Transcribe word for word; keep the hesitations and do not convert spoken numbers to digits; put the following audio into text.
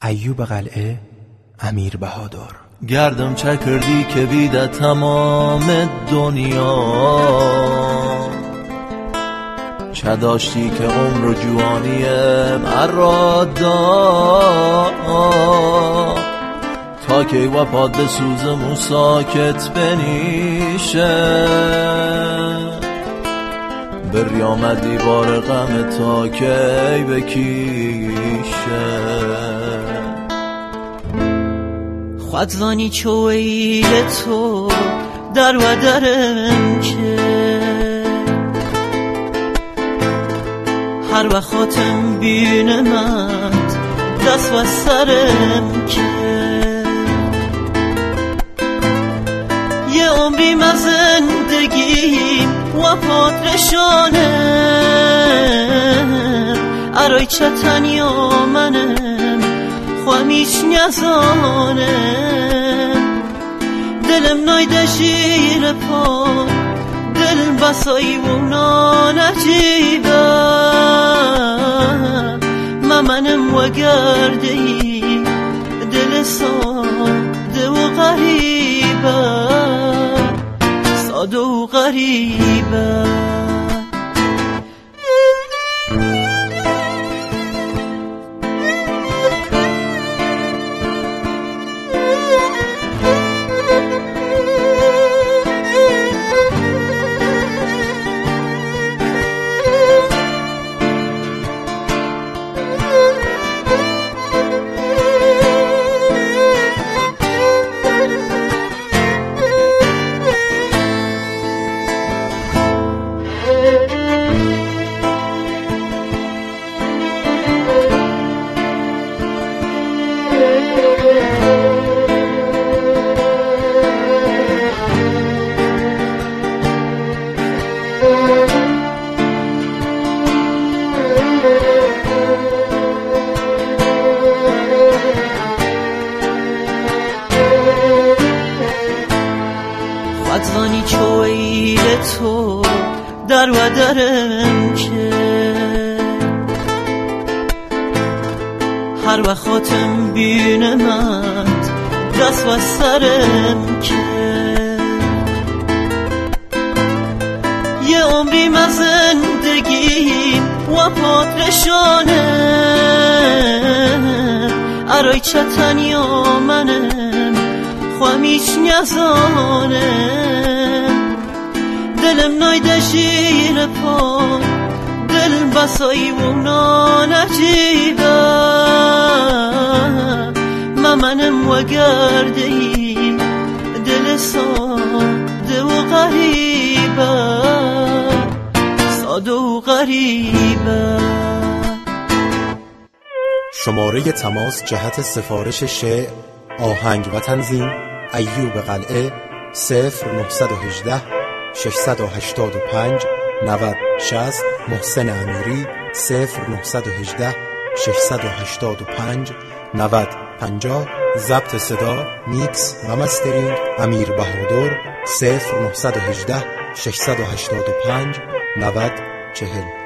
ایوب قلعه، امیر بهادر. گردم چه کردی که بیده تمام دنیا، چه داشتی که عمر و جوانی مرا داد، تا که و پاد بسوزم و ساکت بنیشه، بری آمدی بار غم تا کی بکیشه. خودوانی چویل تو در و درم که هر وقتم بینمت دست و سرم که یه عمریم از زندگیم و پادرشانم، ارای چه تنیا منم خوام هیچ نزانم، دلم نایده شیر پا دل بسایی و نانجیبه، ممنم و گرده ای دل ساده و غریبه، ساده و غریبه. خودوانی چویل تو در و درم که هر وقتم بینمت دست و سرم که یه عمریم از زندگیم و پادرشانم، ارای چه تنیا منم خوام هیچ نزانم، دلم نایده شیر پا دل بسایی و نانجیبه، ممنم و گرده ای دل ساده و غریبه، ساده و غریبه. شماره تماس جهت سفارش شعر، آهنگ و تنظیم ایوب قلعه صفر نهصد و هجده ششصد و هشتاد و پنج نود شصت. محسن امیری صفر نهصد و هجده ششصد و هشتاد و پنج نود پنجاه. ضبط صدا، میکس و مسترینگ امیر بهادر صفر نهصد و هجده ششصد و هشتاد و پنج نود چهل.